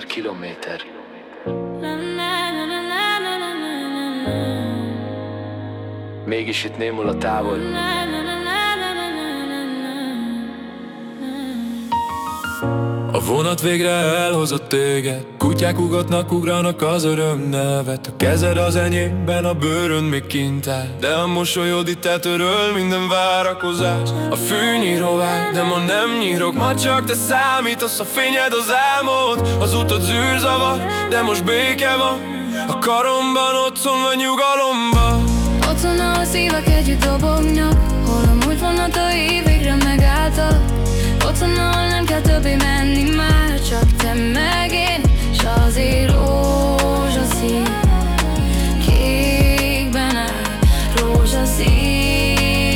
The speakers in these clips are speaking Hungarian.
1000 kilométer. Mégis itt némul a távol. A vonat végre elhozott téged, kutyák ugatnak, ugranak az öröm nevet. A kezed az enyémben, a bőrön még kint áll, de a mosolyod itt eltöröl minden várakozás. A fűnyíró vág, de ma nem nyírok, ma csak te számítasz, a fényed az álmod. Az utat zűrzavar, de most béke van, a karomban, otthon vagy nyugalomban. Otthon, ahol szívek együtt dobognak, hol amúgy vonatai végre megálltak. Otthon, ahol nem kell többé menni már, csak te meg én, s azért rózsaszín kékben áll, rózsaszín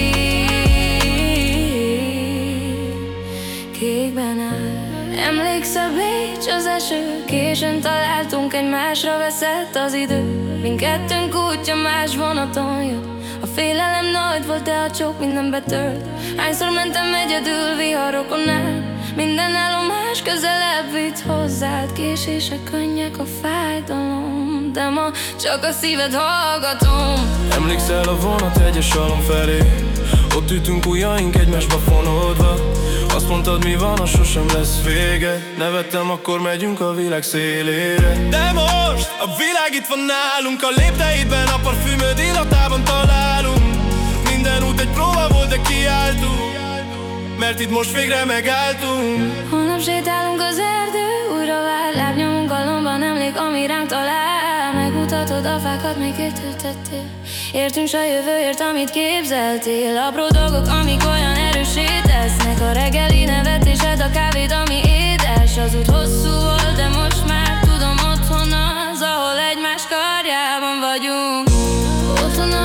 kékben áll. Emlékszel, Bécs, az eső, későn találtunk egymásra, veszett az idő. Mindkettőnk útja más vonaton jött. A félelem nagy volt, de a csók minden betölt. Hányszor mentem egyedül viharokon át, minden állomás közelebb vitt hozzád. Késések, könnyek, a fájdalom, de ma csak a szíved hallgatom. Emlékszel a vonat egyes alom felé, ott ütünk ujjaink egymásba fonódva. Azt mondtad, mi van, ha sosem lesz vége. Nevettem, akkor megyünk a világ szélére. De most a világ itt van nálunk, a lépteidben, a parfümöd illatában találunk. Minden út egy próba volt, de kiálltunk, mert itt most végre megálltunk. Holnap sétálunk az erdő, újra vár, lábnyomunk a lomban, emlék, ami ránk talál. Megmutatod a fákat, miket ültettél, értünk s a jövőért, amit képzeltél. Apró dolgok, amik olyan erőssé tesznek, a reggeli nevetésed, a kávéd, ami édes. Az út hosszú volt, de most már tudom, otthon az, ahol egymás karjában vagyunk. Otthon